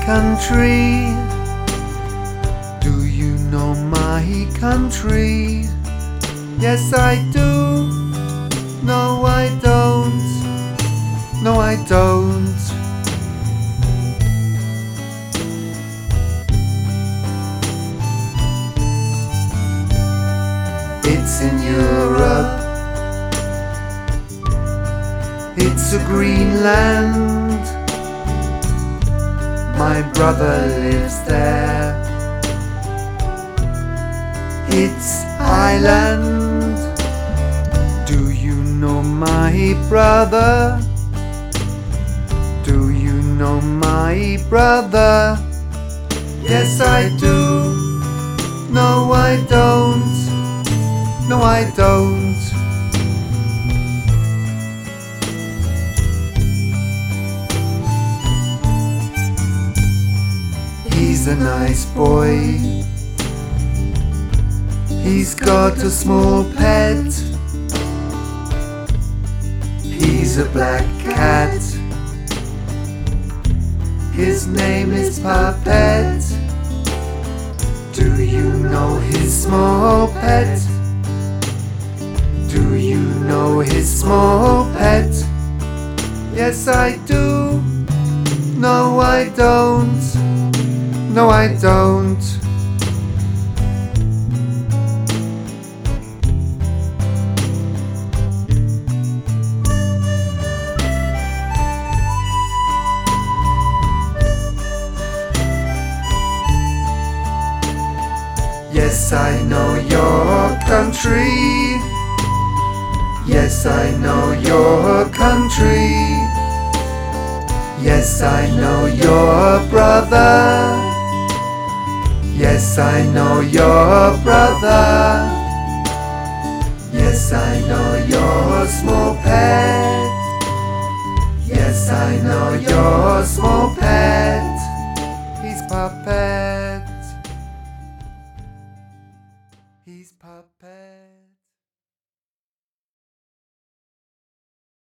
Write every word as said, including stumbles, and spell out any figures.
country? Do you know my country? Yes, I do. No, I don't. No, I don't. It's in Europe. It's a green land. My brother lives there. It's Ireland. Do you know my brother? Do you know my brother? Yes, I do. No, I don't. No, I don't. He's a nice boy. He's got a small pet. He's a black cat. His name is Puppet. Do you know his small pet? Do you know his small pet? Yes, I do. No, I don't. No, I don't. Yes, I know your country. Yes, I know your country. Yes, I know your brother. Yes, I know your brother. Yes, I know your small pet. Yes, I know your small pet.